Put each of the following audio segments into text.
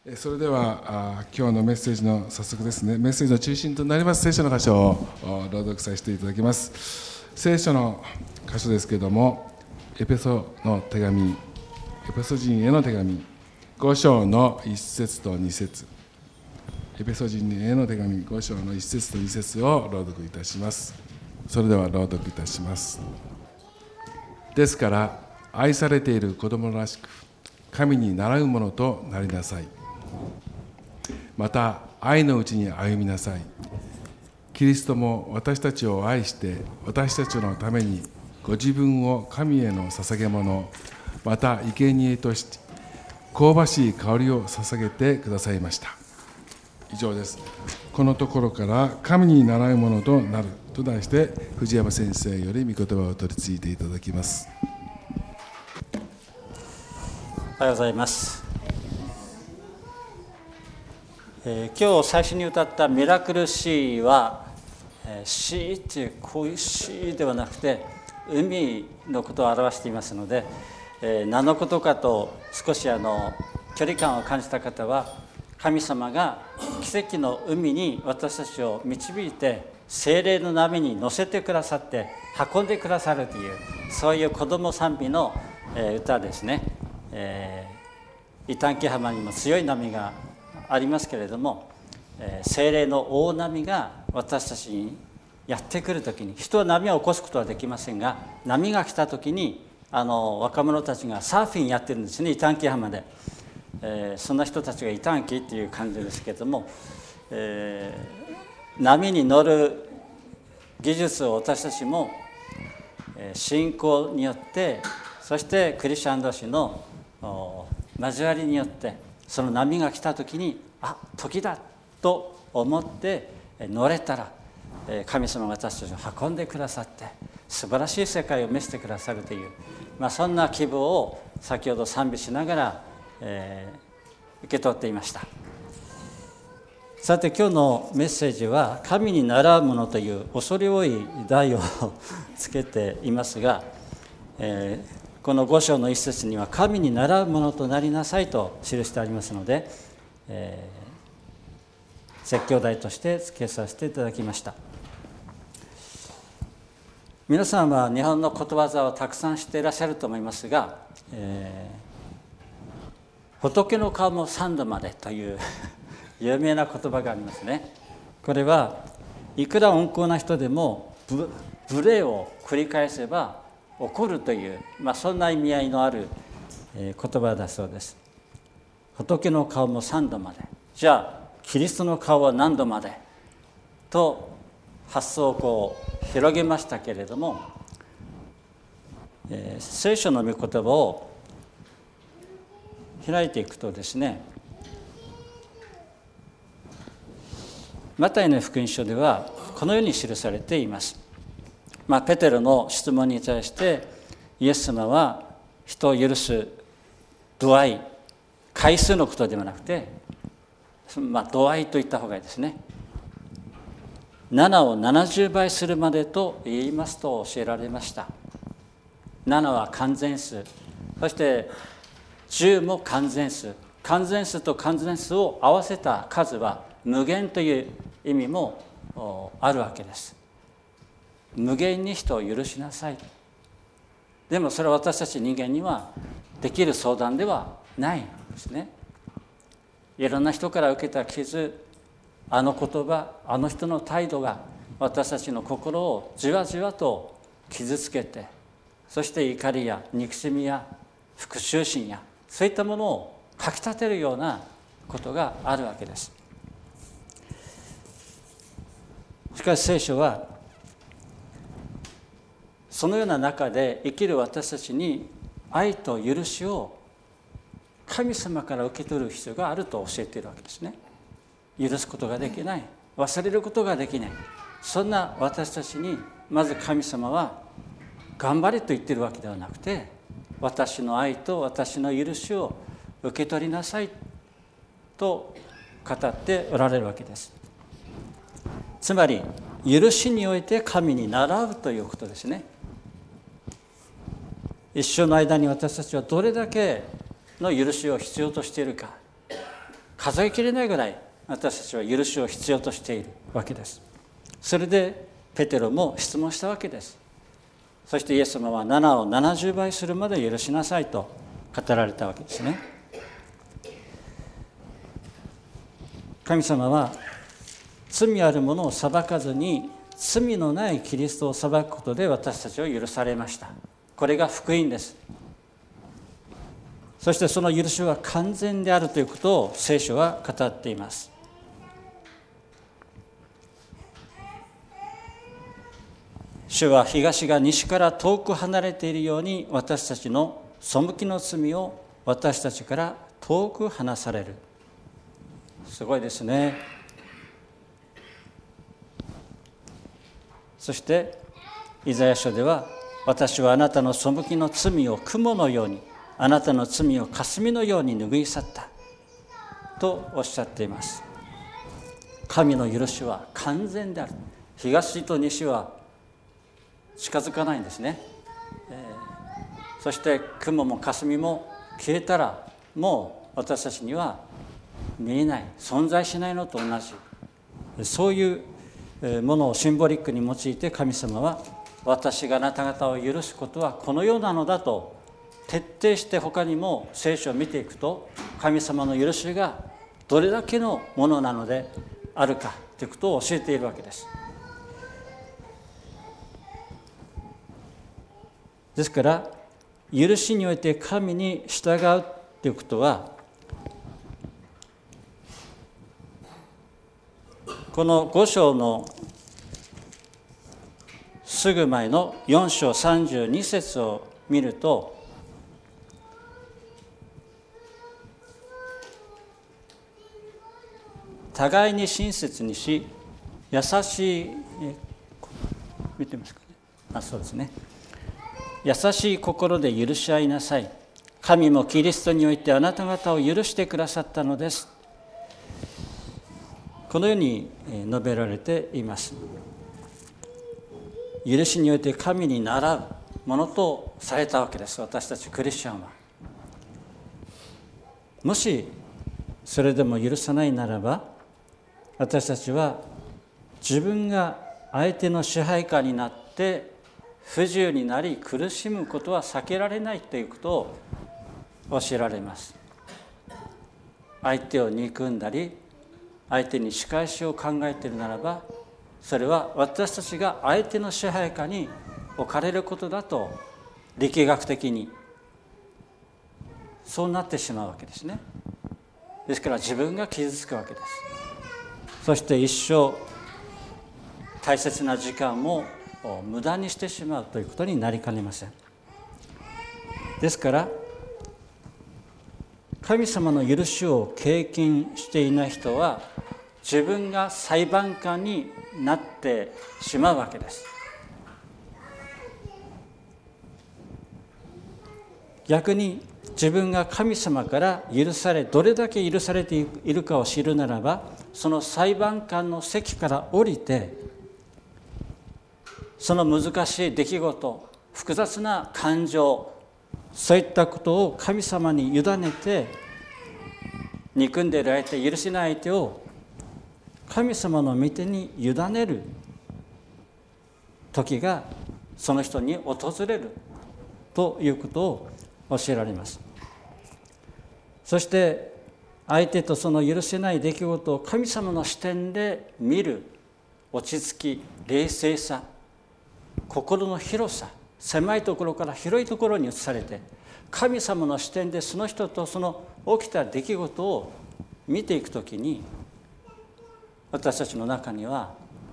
それでは今日のメッセージの早速ですね、メッセージの中心となります聖書の箇所を朗読させていただきます。聖書の箇所ですけれども、エペソ人への手紙5章の1節と2節、エペソ人への手紙5章の1節と2節を朗読いたします。それでは朗読いたします。ですから愛されている子供らしく神に倣うものとなりなさい。また愛のうちに歩みなさい。キリストも私たちを愛して私たちのためにご自分を神への捧げ物、また生贄として香ばしい香りを捧げてくださいました。以上です。このところから神に倣うものとなると題して藤山先生より御言葉を取り次いでいただきます。 おはようございます。今日最初に歌ったミラクルシーは、シーっていうこういうシーではなくて海のことを表していますので、何のことかと少し距離感を感じた方は、神様が奇跡の海に私たちを導いて聖霊の波に乗せてくださって運んでくださるという、そういう子供賛美の歌ですね。伊丹木浜にも強い波がありますけれども、聖霊の大波が私たちにやってくるときに、人は波を起こすことはできませんが、波が来たときに若者たちがサーフィンやってるんですね、伊丹木浜で。そんな人たちが伊丹木っていう感じですけれども、波に乗る技術を私たちも信仰によって、そしてクリスチャン同士の交わりによって、その波が来た時に時だと思って乗れたら、神様が私たちを運んでくださって素晴らしい世界を見せてくださるという、そんな希望を先ほど賛美しながら、受け取っていました。さて今日のメッセージは神に倣うものという恐れ多い題をつけていますが、この5章の一節には神に倣うものとなりなさいと記してありますので、説教題として付けさせていただきました。皆さんは日本のことわざをたくさん知っていらっしゃると思いますが、仏の顔も三度までという有名な言葉がありますね。これはいくら温厚な人でも無礼を繰り返せば怒るという、そんな意味合いのある言葉だそうです。仏の顔も三度まで、じゃあキリストの顔は何度までと発想を広げましたけれども、聖書の御言葉を開いていくとですね、マタイの福音書ではこのように記されています。ペテロの質問に対してイエス様は人を許す度合い、回数のことではなくて、度合いといった方がいいですね。7を70倍するまでと言いますと教えられました。7は完全数、そして10も完全数。完全数と完全数を合わせた数は無限という意味もあるわけです。無限に人を許しなさい。でもそれは私たち人間にはできる相談ではないんですね。いろんな人から受けた傷、言葉、の人の態度が私たちの心をじわじわと傷つけて、そして怒りや憎しみや復讐心やそういったものをかきたてるようなことがあるわけです。しかし聖書はそのような中で生きる私たちに愛と許しを神様から受け取る必要があると教えているわけですね。許すことができない、忘れることができない、そんな私たちにまず神様は頑張れと言っているわけではなくて、私の愛と私の許しを受け取りなさいと語っておられるわけです。つまり許しにおいて神に倣うということですね。一生の間に私たちはどれだけの許しを必要としているか、 数えきれないぐらい私たちは許しを必要としているわけです。それでペテロも質問したわけです。そしてイエス様は7を70倍するまで許しなさいと語られたわけですね。神様は罪ある者を裁かずに罪のないキリストを裁くことで私たちを許されました。これが福音です。そしてその許しは完全であるということを聖書は語っています。主は東が西から遠く離れているように私たちの背きの罪を私たちから遠く離される。すごいですね。そしてイザヤ書では、私はあなたの背きの罪を雲のように、あなたの罪を霞のように拭い去ったとおっしゃっています。神の許しは完全である。東と西は近づかないんですね。そして雲も霞も消えたらもう私たちには見えない、存在しないのと同じ、そういうものをシンボリックに用いて神様は、私があなた方を許すことはこのようなのだと徹底して、他にも聖書を見ていくと神様の許しがどれだけのものなのであるかということを教えているわけです。ですから許しにおいて神に従うということは、この5章のすぐ前の4章32節を見ると、互いに親切にし、優しい、見てますかね。そうですね。優しい心で許し合いなさい。神もキリストにおいてあなた方を許してくださったのです。このように述べられています。許しにおいて神に倣うものとされたわけです、私たちクリスチャンは。もしそれでも許さないならば、私たちは自分が相手の支配下になって不自由になり苦しむことは避けられないということを教えられます。相手を憎んだり相手に仕返しを考えているならば、それは私たちが相手の支配下に置かれることだと力学的にそうなってしまうわけですね。ですから自分が傷つくわけです。そして一生大切な時間も無駄にしてしまうということになりかねません。ですから神様の許しを経験していない人は自分が裁判官になってしまうわけです。逆に自分が神様から許され、どれだけ許されているかを知るならば、その裁判官の席から降りて、その難しい出来事、複雑な感情、そういったことを神様に委ねて、憎んでいる相手、許せない相手を神様の御手に委ねる時がその人に訪れるということを教えられます。そして相手とその許せない出来事を神様の視点で見る落ち着き、冷静さ、心の広さ、狭いところから広いところに移されて、神様の視点でその人とその起きた出来事を見ていくときに、私たちの中には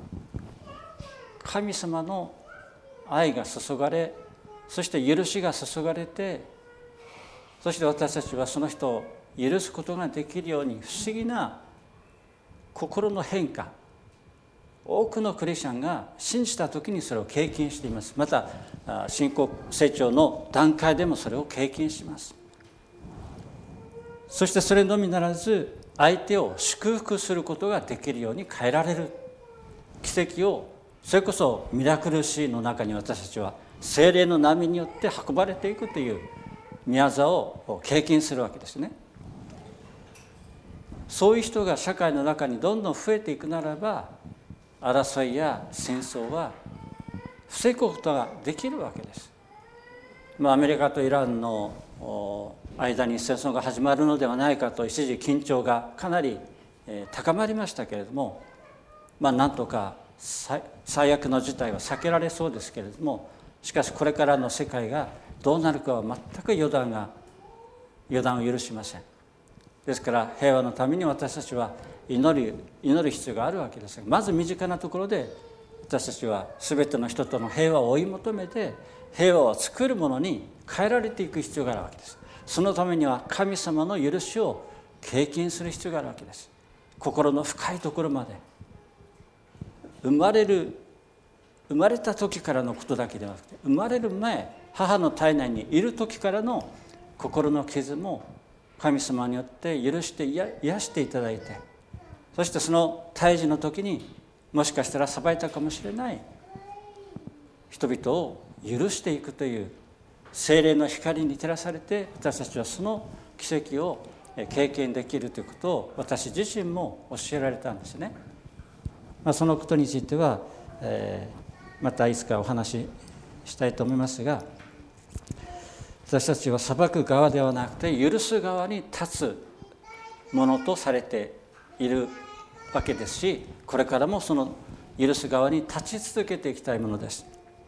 神様の愛が注がれ、そして許しが注がれて、そして私たちはその人を許すことができるように、不思議な心の変化、多くのクリスチャンが信じた時にそれを経験しています。また信仰成長の段階でもそれを経験します。そしてそれのみならず、相手を祝福することができるように変えられる奇跡を、それこそミラクルシーンの中に私たちは聖霊の波によって運ばれていくという宮業を経験するわけですね。 そういう人が社会の中にどんどん増えていくならば、争いや戦争は防ぐことができるわけです。アメリカとイランの間に戦争が始まるのではないかと一時緊張がかなり高まりましたけれども、なんとか最悪の事態は避けられそうですけれども、しかしこれからの世界がどうなるかは全く予断を許しません。ですから平和のために私たちは祈る必要があるわけですが、まず身近なところで私たちは全ての人との平和を追い求めて、平和を作るものに変えられていく必要があるわけです。そのためには神様の許しを経験する必要があるわけです。心の深いところまで、生まれた時からのことだけではなくて、生まれる前、母の体内にいる時からの心の傷も神様によって許して癒していただいて、そしてその胎児の時にもしかしたら裁いたかもしれない人々を許していくという聖霊の光に照らされて、私たちはその奇跡を経験できるということを私自身も教えられたんですね。そのことについては、またいつかお話ししたいと思いますが、私たちは裁く側ではなくて許す側に立つものとされているわけですし、これからもその許す側に立ち続けていきたいものです。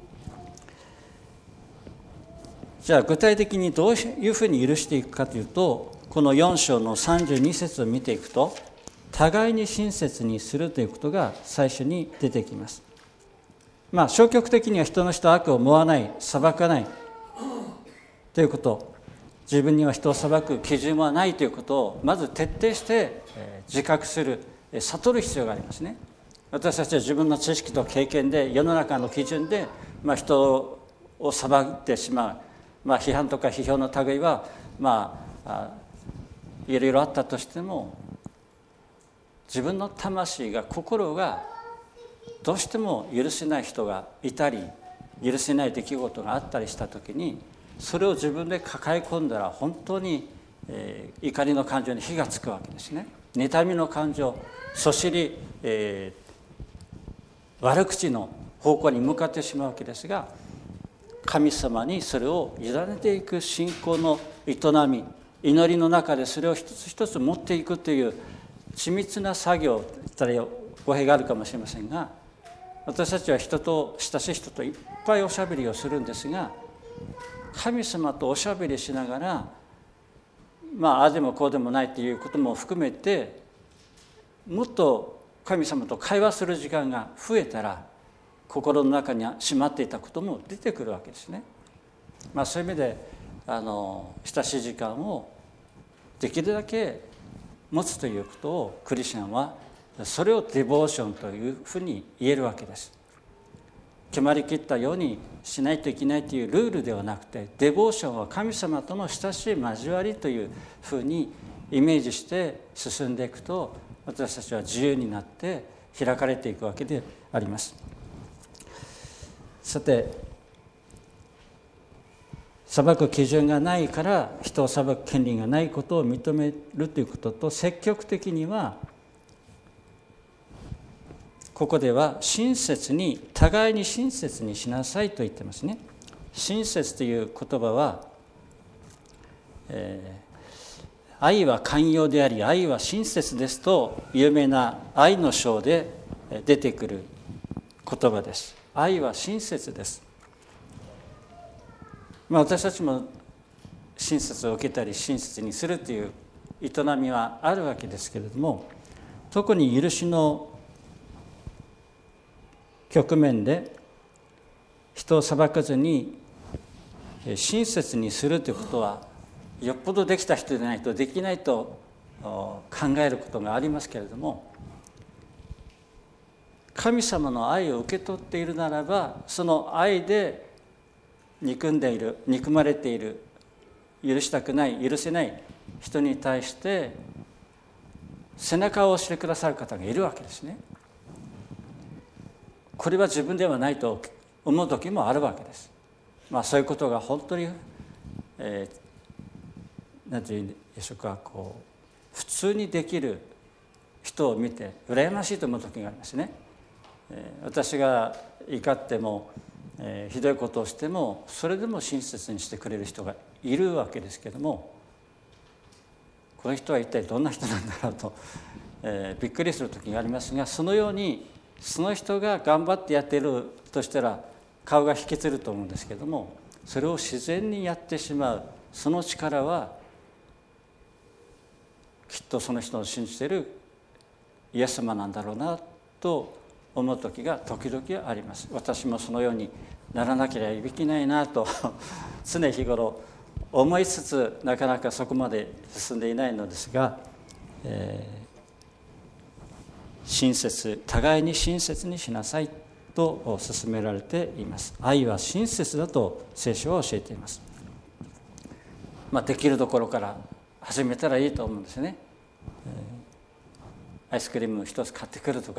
じゃあ具体的にどういうふうに許していくかというと、この4章の32節を見ていくと、互いに親切にするということが最初に出てきます。消極的には人の悪を思わない、裁かないということ、自分には人を裁く基準はないということをまず徹底して自覚する、悟る必要がありますね。私たちは自分の知識と経験で世の中の基準で人を裁いてしまう、批判とか批評の類はいろいろあったとしても、自分の魂が、心がどうしても許せない人がいたり、許せない出来事があったりした時に、それを自分で抱え込んだら本当に怒りの感情に火がつくわけですね。妬みの感情、そしり、悪口の方向に向かってしまうわけですが、神様にそれを委ねていく信仰の営み、祈りの中でそれを一つ一つ持っていくという緻密な作業と言ったら語弊があるかもしれませんが、私たちは親しい人といっぱいおしゃべりをするんですが、神様とおしゃべりしながら、ああでもこうでもないということも含めて、もっと神様と会話する時間が増えたら、心の中にしまっていたことも出てくるわけですね。そういう意味で親しい時間をできるだけ持つということを、クリスチャンはそれをデボーションというふうに言えるわけです。決まりきったようにしないといけないというルールではなくて、デボーションは神様との親しい交わりというふうにイメージして進んでいくと、私たちは自由になって開かれていくわけであります。さて、裁く基準がないから人を裁く権利がないことを認めるということと、積極的にはここでは互いに親切にしなさいと言ってますね。親切という言葉は、愛は寛容であり愛は親切ですと有名な愛の章で出てくる言葉です。愛は親切です。私たちも親切を受けたり親切にするという営みはあるわけですけれども、特に許しの局面で人を裁かずに親切にするということは、よっぽどできた人でないとできないと考えることがありますけれども、神様の愛を受け取っているならば、その愛で憎まれている、許したくない、許せない人に対して背中を押してくださる方がいるわけですね。これは自分ではないと思う時もあるわけです。そういうことが本当に、何て言うんでしょうか、普通にできる人を見て羨ましいと思う時がありますね。私が怒っても、ひどいことをしてもそれでも親切にしてくれる人がいるわけですけども、この人は一体どんな人なんだろうと、びっくりする時がありますが、そのようにその人が頑張ってやっているとしたら顔が引きつると思うんですけども、それを自然にやってしまうその力はきっとその人の信じているイエス様なんだろうなと思う時が時々あります。私もそのようにならなければいけないなと常日頃思いつつ、なかなかそこまで進んでいないのですが、互いに親切にしなさいと勧められています。愛は親切だと聖書は教えています。できるところから始めたらいいと思うんですね。アイスクリーム一つ買ってくるとか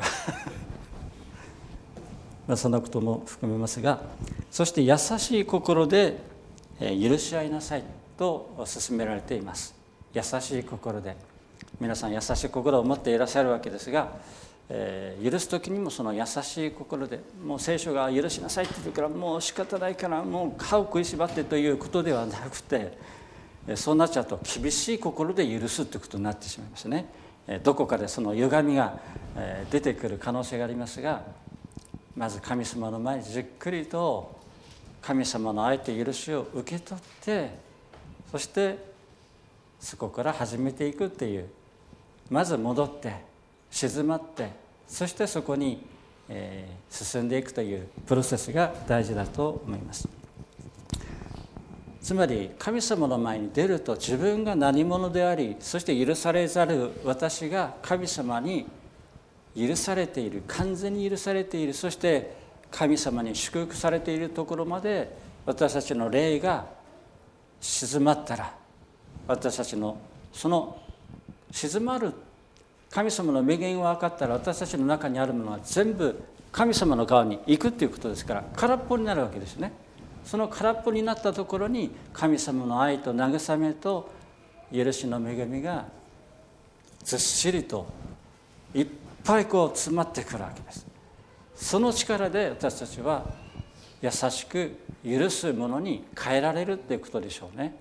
そんなことも含めますが、そして優しい心で許し合いなさいと勧められています。優しい心で、皆さん優しい心を持っていらっしゃるわけですが、許す時にもその優しい心で、もう聖書が許しなさいって言うからもう仕方ないからもう歯を食いしばってということではなくて、そうなっちゃうと厳しい心で許すということになってしまいますね。どこかでその歪みが出てくる可能性がありますが、まず神様の前にじっくりと神様の愛と許しを受け取って、そしてそこから始めていくっていう、まず戻って静まって、そしてそこに進んでいくというプロセスが大事だと思います。つまり神様の前に出ると、自分が何者であり、そして許されざる私が神様に許されている、完全に許されている、そして神様に祝福されているところまで私たちの霊が静まったら、私たちのその静まる神様の恵みが分かったら、私たちの中にあるものは全部神様の側に行くということですから、空っぽになるわけですね。その空っぽになったところに神様の愛と慰めと許しの恵みがずっしりといっぱい詰まってくるわけです。その力で私たちは優しく許すものに変えられるということでしょうね。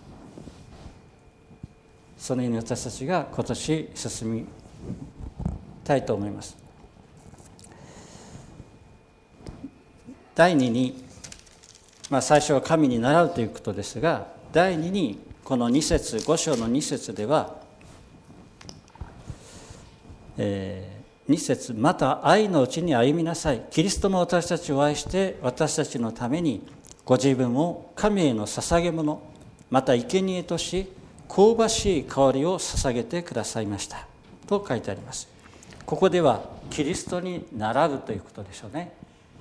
そのように私たちが今年進みたいと思います。第2に、最初は神に倣うということですが、第2にこの5章の2節では、2節、また愛のうちに歩みなさい。キリストも私たちを愛して私たちのためにご自分を神への捧げ物、また生贄とし香ばしい香りを捧げてくださいましたと書いてあります。ここではキリストに並ぶということでしょうね。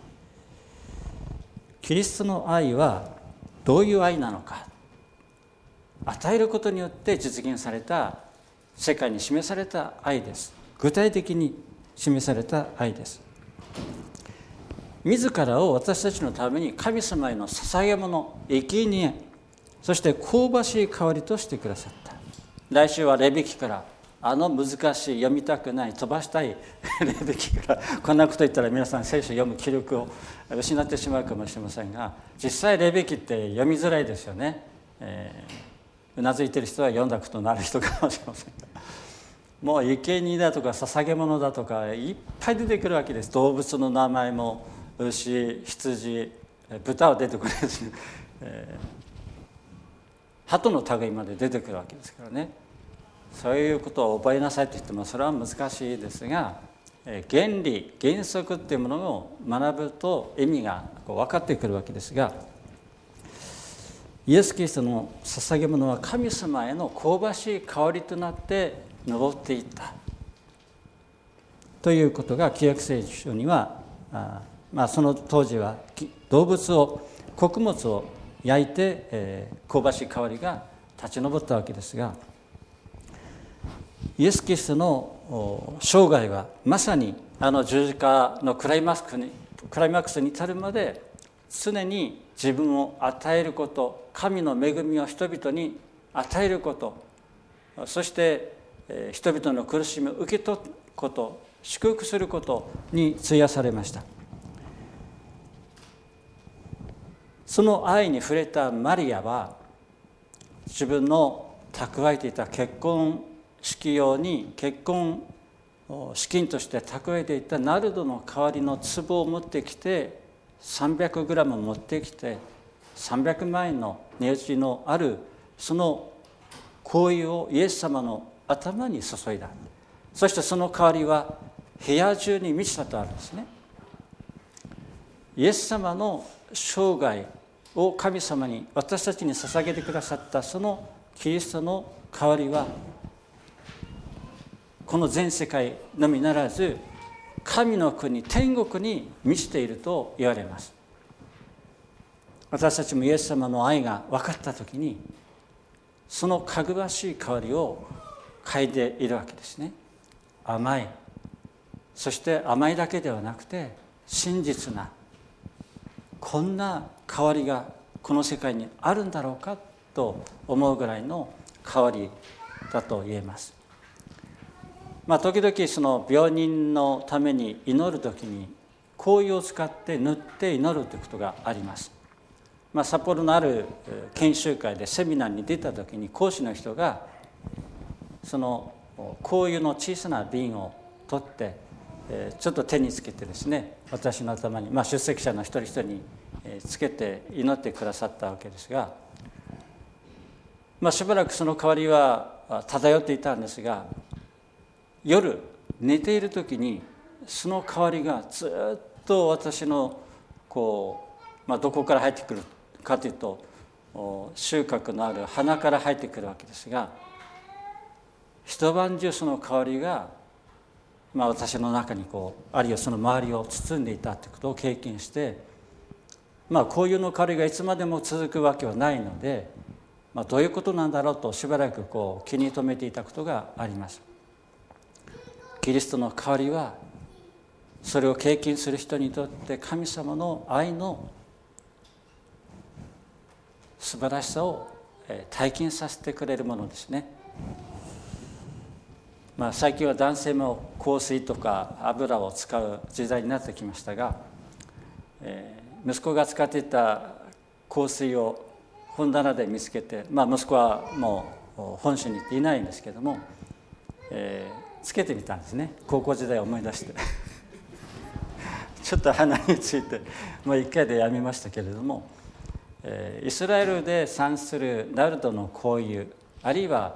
キリストの愛はどういう愛なのか、与えることによって実現された、世界に示された愛です。具体的に示された愛です。自らを私たちのために神様への捧げ物、生贄、そして香ばしい香りとしてくださった。来週はレビ記から、難しい、読みたくない、飛ばしたいレビ記から、こんなこと言ったら皆さん聖書を読む気力を失ってしまうかもしれませんが、実際レビ記って読みづらいですよね。うなずいている人は読んだことのある人かもしれませんが、もう生贄だとか捧げ物だとかいっぱい出てくるわけです。動物の名前も牛、羊、豚は出てくるし、鳩の類まで出てくるわけですからね。そういうことを覚えなさいと言ってもそれは難しいですが、原理原則っていうものを学ぶと意味が分かってくるわけですが、イエス・キリストの捧げ物は神様への香ばしい香りとなって上っていったということが旧約聖書には、その当時は動物を穀物を焼いて、香ばしい香りが立ち上ったわけですが、イエス・キリストの生涯はまさに十字架のクライマックスに至るまで常に自分を与えること、神の恵みを人々に与えること、そして人々の苦しみを受け取ること、祝福することに費やされました。その愛に触れたマリアは、自分の蓄えていた結婚式用に結婚資金として蓄えていたナルドの代わりの壺を持ってきて、300グラム持ってきて、300万円の値打ちのあるその香油をイエス様の頭に注いだ。そしてその代わりは部屋中に満ちたとあるんですね。イエス様の生涯を神様に、私たちに捧げてくださったそのキリストの代わりは、この全世界のみならず神の国、天国に満ちていると言われます。私たちもイエス様の愛が分かったときに、そのかぐわしい香りを嗅いでいるわけですね。甘い、そして甘いだけではなくて真実な、こんな香りがこの世界にあるんだろうかと思うぐらいの香りだと言えます。時々その病人のために祈るときに香油を使って塗って祈るということがあります。札幌のある研修会でセミナーに出たときに、講師の人がその香油の小さな瓶を取ってちょっと手につけてですね、私の頭に、出席者の一人一人につけて祈ってくださったわけですが、しばらくその香りは漂っていたんですが、夜寝ている時にその香りがずっと私のどこから入ってくるかというと、収穫のある花から入ってくるわけですが、一晩中その香りが、私の中にあるいはその周りを包んでいたということを経験して、香油の香りがいつまでも続くわけはないので、どういうことなんだろうとしばらく気に留めていたことがあります。キリストの香りは、それを経験する人にとって神様の愛の素晴らしさを体験させてくれるものですね。最近は男性も香水とか油を使う時代になってきましたが、息子が使っていた香水を本棚で見つけて、息子はもう本州に行っていないんですけども、つけてみたんですね。高校時代を思い出してちょっと鼻について一回でやめましたけれども、イスラエルで産するナルドの香油、あるいは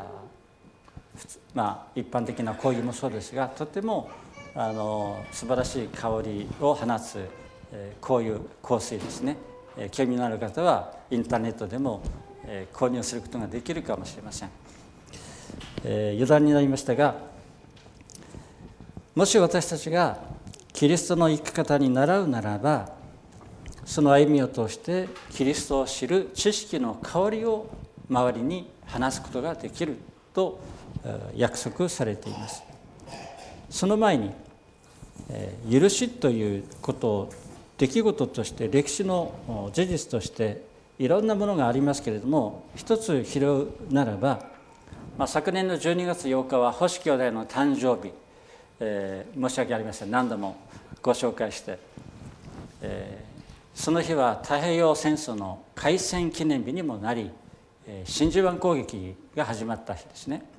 一般的な香油もそうですが、とても素晴らしい香りを放つ香油、香水ですね。興味のある方はインターネットでも購入することができるかもしれません。余談になりましたが、もし私たちがキリストの生き方に倣うならば、その歩みを通してキリストを知る知識の香りを周りに放つことができると約束されています。その前に許しということを出来事として、歴史の事実としていろんなものがありますけれども、一つ拾うならば、昨年の12月8日は星兄弟の誕生日、申し訳ありません、何度もご紹介して、その日は太平洋戦争の開戦記念日にもなり、真珠湾攻撃が始まった日ですね。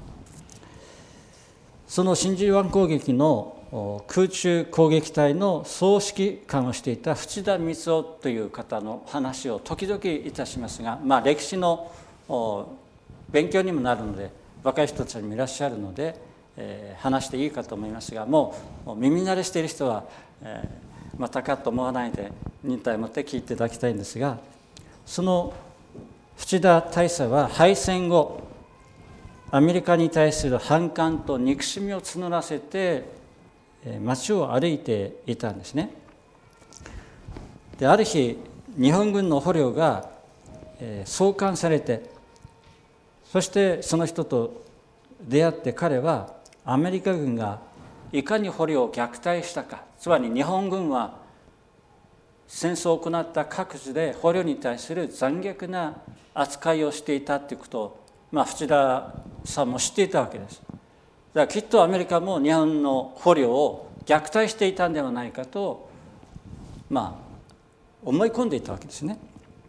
その真珠湾攻撃の空中攻撃隊の総指揮官をしていた淵田光雄という方の話を時々いたしますが、歴史の勉強にもなるので、若い人たちもいらっしゃるので、話していいかと思いますが、もう耳慣れしている人は、またかと思わないで忍耐を持って聞いていただきたいんですが、その淵田大佐は敗戦後、アメリカに対する反感と憎しみを募らせて街を歩いていたんですね。で、ある日、日本軍の捕虜が送還されて、そしてその人と出会って、彼はアメリカ軍がいかに捕虜を虐待したか、つまり日本軍は戦争を行った各地で捕虜に対する残虐な扱いをしていたということを、淵田さんも知っていたわけです。だからきっとアメリカも日本の捕虜を虐待していたんではないかと思い込んでいたわけですね。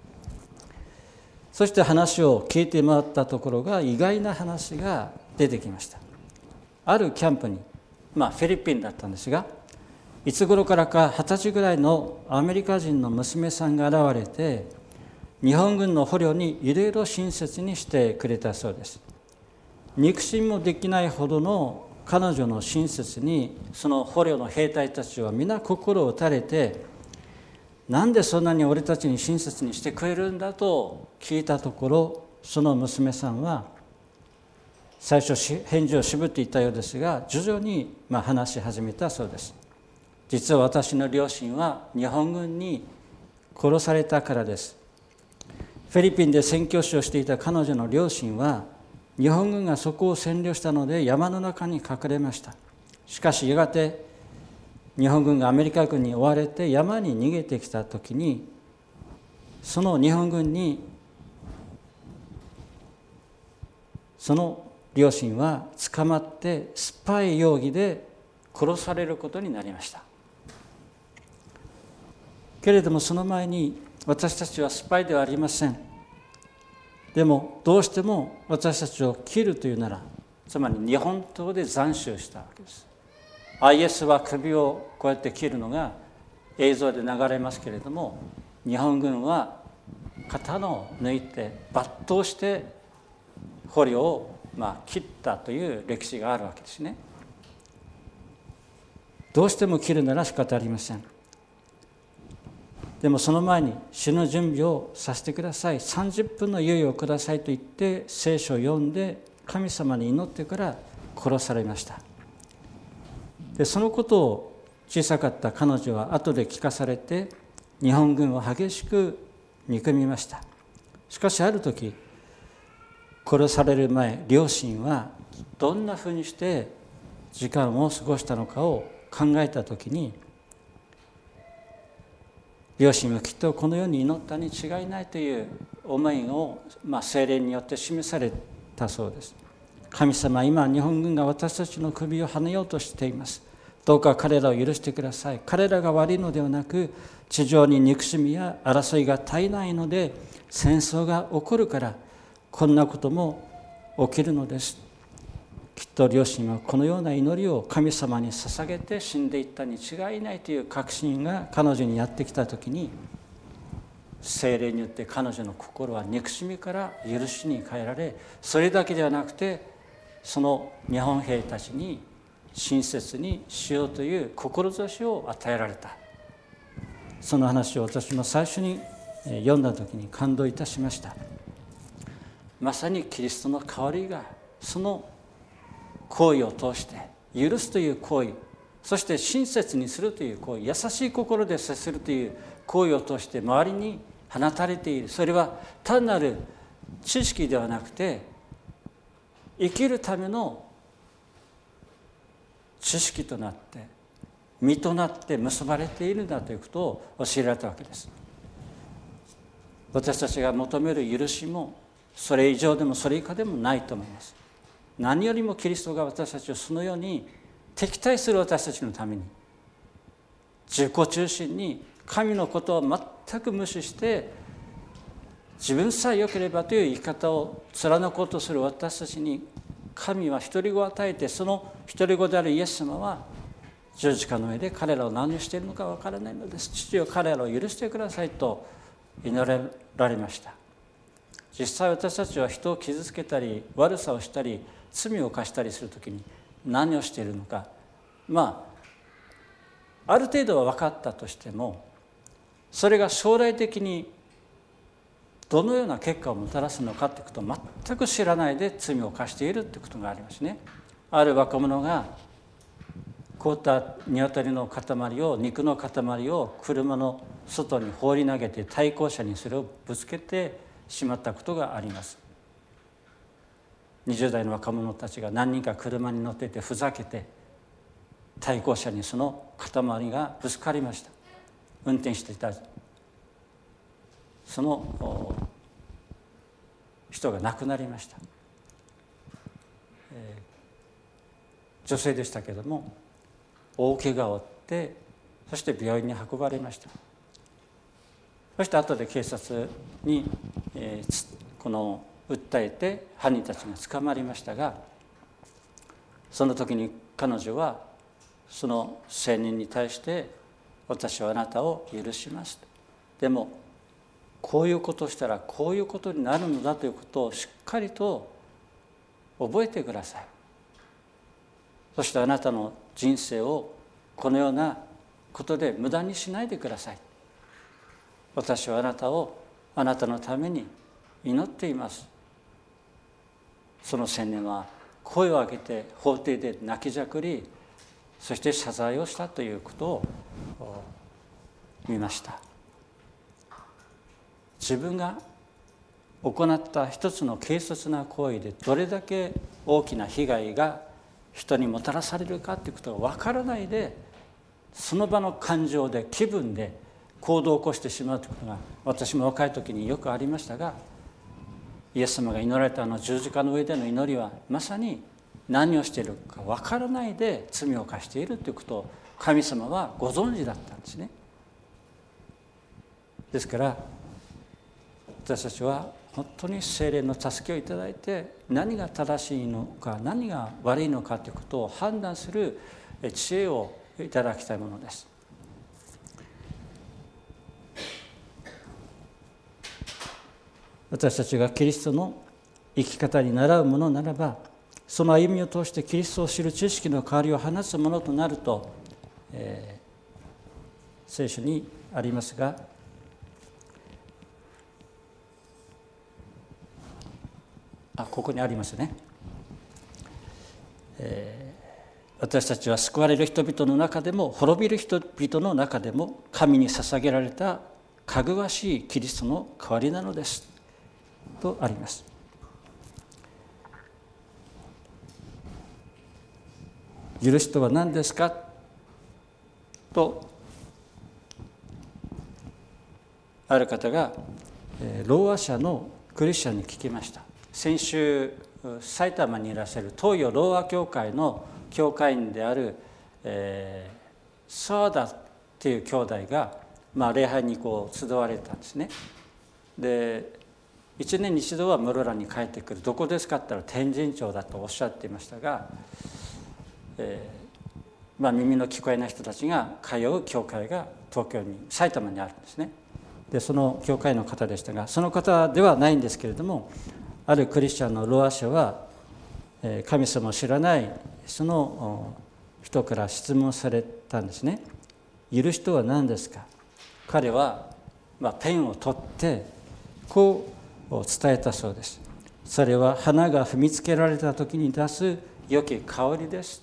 そして話を聞いて回ったところが意外な話が出てきました。あるキャンプに、フィリピンだったんですが、いつ頃からか20歳ぐらいのアメリカ人の娘さんが現れて、日本軍の捕虜にいろいろ親切にしてくれたそうです。肉親もできないほどの彼女の親切に、その捕虜の兵隊たちは皆心を打たれて、なんでそんなに俺たちに親切にしてくれるんだと聞いたところ、その娘さんは最初返事を渋っていたようですが、徐々に話し始めたそうです。実は私の両親は日本軍に殺されたからです。フィリピンで宣教師をしていた彼女の両親は、日本軍がそこを占領したので山の中に隠れました。しかしやがて日本軍がアメリカ軍に追われて山に逃げてきたときに、その日本軍にその両親は捕まってスパイ容疑で殺されることになりました。けれどもその前に、私たちはスパイではありません。でもどうしても私たちを切るというなら、つまり日本刀で斬首したわけです。IS は首をこうやって切るのが映像で流れますけれども、日本軍は刀を抜いて抜刀して捕虜を切ったという歴史があるわけですね。どうしても切るなら仕方ありません。でもその前に死ぬ準備をさせてください、30分の猶予をくださいと言って聖書を読んで神様に祈ってから殺されました。でそのことを小さかった彼女は後で聞かされて、日本軍を激しく憎みました。しかしある時、殺される前、両親はどんなふうにして時間を過ごしたのかを考えた時に、両親はきっとこの世に祈ったに違いないという思いを、聖霊によって示されたそうです。神様、今日本軍が私たちの首をはねようとしています。どうか彼らを許してください。彼らが悪いのではなく、地上に憎しみや争いが絶えないので戦争が起こるからこんなことも起きるのです。きっと両親はこのような祈りを神様に捧げて死んでいったに違いないという確信が彼女にやってきたときに、聖霊によって彼女の心は憎しみから許しに変えられ、それだけではなくてその日本兵たちに親切にしようという志を与えられた。その話を私も最初に読んだ時に感動いたしました。まさにキリストの代わりがその行為を通して許すという行為、そして親切にするという行為、優しい心で接するという行為を通して周りに放たれている。それは単なる知識ではなくて、生きるための知識となって実となって結ばれているんだということを教えられたわけです。私たちが求める許しもそれ以上でもそれ以下でもないと思います。何よりもキリストが私たちをそのように敵対する私たちのために、自己中心に神のことを全く無視して自分さえ良ければという生き方を貫こうとする私たちに、神は独り子を与えて、その独り子であるイエス様は十字架の上で彼らを何をしているのか分からないのです。父よ、彼らを許してくださいと祈られました。実際私たちは人を傷つけたり悪さをしたり罪を犯したりするときに何をしているのか、ある程度は分かったとしても、それが将来的にどのような結果をもたらすのかということを全く知らないで罪を犯しているということがありますね。ある若者が凍った鶏の塊を、肉の塊を車の外に放り投げて対向車にそれをぶつけてしまったことがあります。20代の若者たちが何人か車に乗っていてふざけて対向車にその塊がぶつかりました。運転していたその人が亡くなりました。 女性でしたけれども大怪我を負って、そして病院に運ばれました。そして後で警察に、この訴えて犯人たちが捕まりましたが、その時に彼女はその青年に対して、私はあなたを許します。でもこういうことをしたらこういうことになるのだということをしっかりと覚えてください。そしてあなたの人生をこのようなことで無駄にしないでください。私はあなたをあなたのために祈っています。その青年は声を上げて法廷で泣きじゃくり、そして謝罪をしたということを見ました。自分が行った一つの軽率な行為でどれだけ大きな被害が人にもたらされるかということが分からないで、その場の感情で気分で行動を起こしてしまうということが私も若い時によくありましたが、イエス様が祈られたあの十字架の上での祈りはまさに何をしているか分からないで罪を犯しているということを神様はご存知だったんですね。ですから私たちは本当に聖霊の助けをいただいて、何が正しいのか何が悪いのかということを判断する知恵をいただきたいものです。私たちがキリストの生き方に倣うものならば、その歩みを通してキリストを知る知識の代わりを放つものとなると、聖書にありますが、ここにありますね。私たちは救われる人々の中でも滅びる人々の中でも神に捧げられたかぐわしいキリストの代わりなのですとあります。許しとは何ですかとある方がローア社のクリスチャンに聞きました。先週埼玉にいらっしゃる東洋ローア教会の教会員であるソーダっていう兄弟が、礼拝に集われたんですね。で1年に一度は室蘭に帰ってくる。どこですかって言ったら天神町だとおっしゃっていましたが、耳の聞こえない人たちが通う教会が埼玉にあるんですね。でその教会の方でしたが、その方ではないんですけれども、あるクリスチャンのロア社は神様を知らないその人から質問されたんですね。許しとは何ですか。彼はペンを取ってこう伝えたそうです。それは花が踏みつけられた時に出す良き香りです。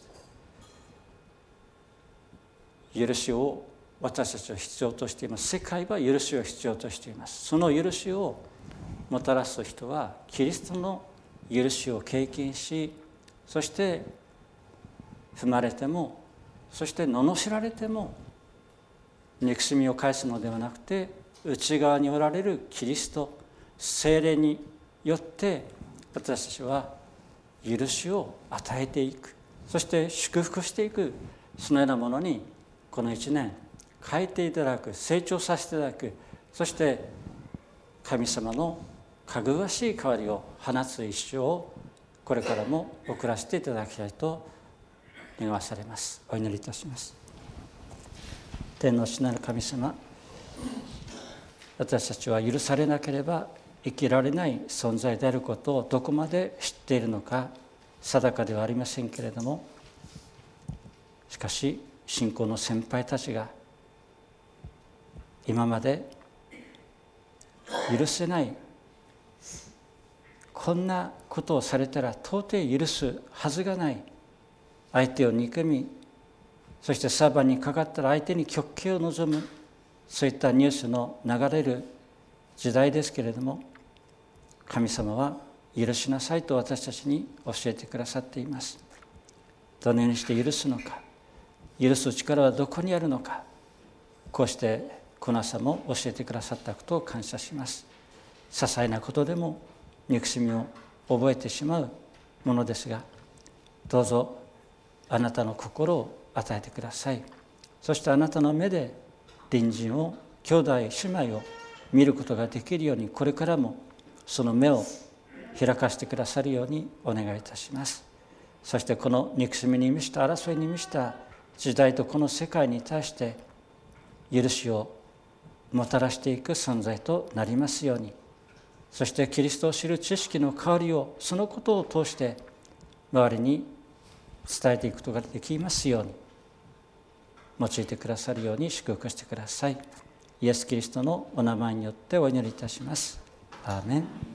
許しを私たちは必要としています。世界は許しを必要としています。その許しをもたらす人はキリストの許しを経験し、そして踏まれても、そして罵られても憎しみを返すのではなくて、内側におられるキリスト聖霊によって私たちは許しを与えていく、そして祝福していく、そのようなものにこの1年変えていただく、成長させていただく、そして神様のかぐわしい代わりを放つ一生をこれからも送らせていただきたいと願わされます。お祈りいたします。天の父なる神様、私たちは許されなければ生きられない存在であることをどこまで知っているのか定かではありませんけれども、しかし信仰の先輩たちが今まで許せない、こんなことをされたら到底許すはずがない、相手を憎み、そして裁判にかかったら相手に極刑を望む、そういったニュースの流れる時代ですけれども、神様は許しなさいと私たちに教えてくださっています。どのようにして許すのか、許す力はどこにあるのか、こうしてこの朝も教えてくださったことを感謝します。些細なことでも憎しみを覚えてしまうものですが、 どうぞあなたの心を与えてください。そしてあなたの目で隣人を、兄弟姉妹を見ることができるように、これからもその目を開かせてくださるようにお願いいたします。そしてこの憎しみに満ちた、争いに満ちた時代とこの世界に対して許しをもたらしていく存在となりますように、そしてキリストを知る知識の香りを、そのことを通して周りに伝えていくことができますように用いてくださるように祝福してください。イエス・キリストのお名前によってお祈りいたします。アーメン。